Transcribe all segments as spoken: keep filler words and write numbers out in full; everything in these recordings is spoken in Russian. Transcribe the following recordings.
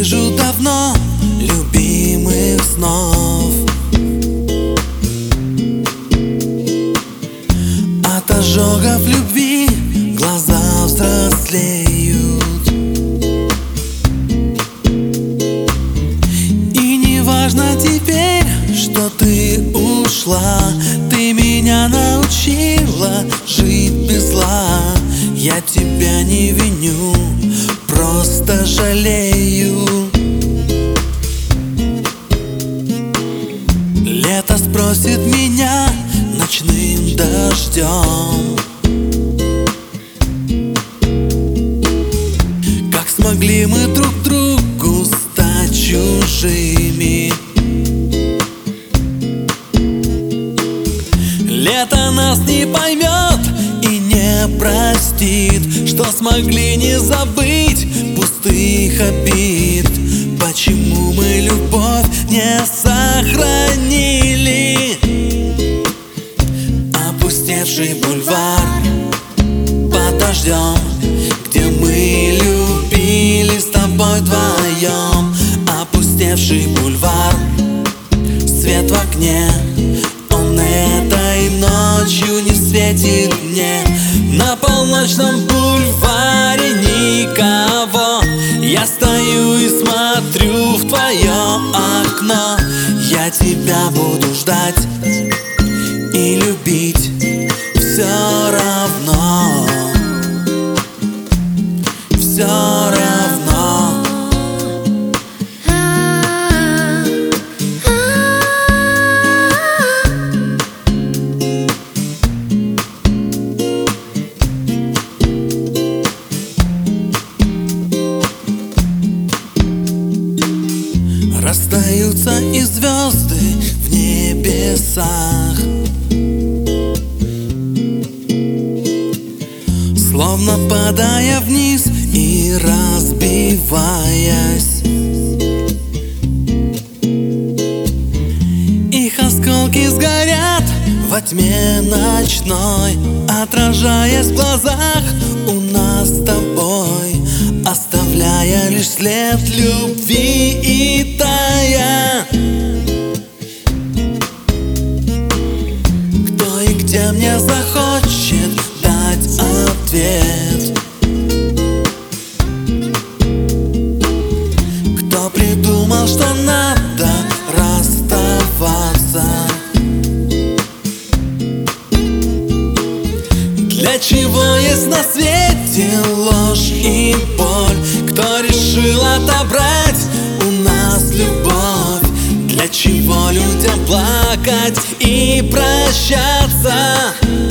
вижу давно любимых снов. От ожогов любви глаза взрослеют, и не важно теперь, что ты ушла. Ты меня научила жить без зла. Я тебя не виню, просто жалею. Лето спросит меня ночным дождем: как смогли мы друг другу стать чужими? Лето нас не поймет и не простит, что смогли не забыть пустых обид. Почему мы любовь не сохранили? Опустевший бульвар под дождем, где мы любили с тобой вдвоем. Опустевший бульвар, свет в окне, он этой ночью не светит мне. На полночном бульваре никого. Я стою и смотрю в твое окно. Я тебя буду ждать и любить все равно, все равно. Расстаются и звезды в небесах, словно падая вниз и разбиваясь. Их осколки сгорят во тьме ночной, отражаясь в глазах у нас с тобой, оставляя лишь след любви и тая. Кто и где мне захочет дать ответ? Кто придумал, что надо расставаться? Для чего есть на свете ложь и боль? Кто решил отобрать у нас любовь? Для чего людям плакать и прощаться?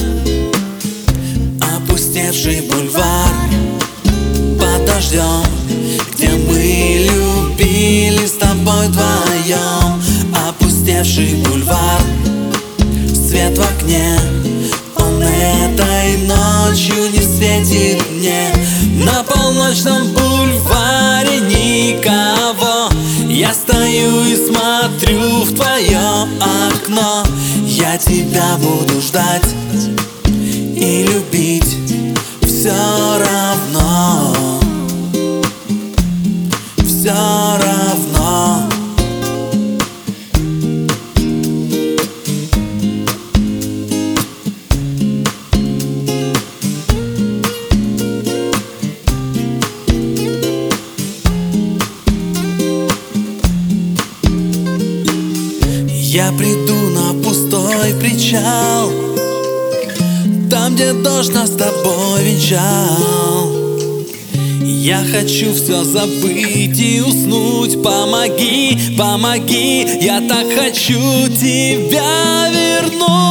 Опустевший бульвар под дождем, где мы любили с тобой вдвоем. Опустевший бульвар, свет в окне, он этой ночью не светит мне. На полночном бульваре никого. Я стою и смотрю в твое окно. Я тебя буду ждать и любить все равно, все равно. Я приду на пустой причал, там, где дождь нас с тобой венчал. Я хочу все забыть и уснуть. Помоги, помоги, я так хочу тебя вернуть.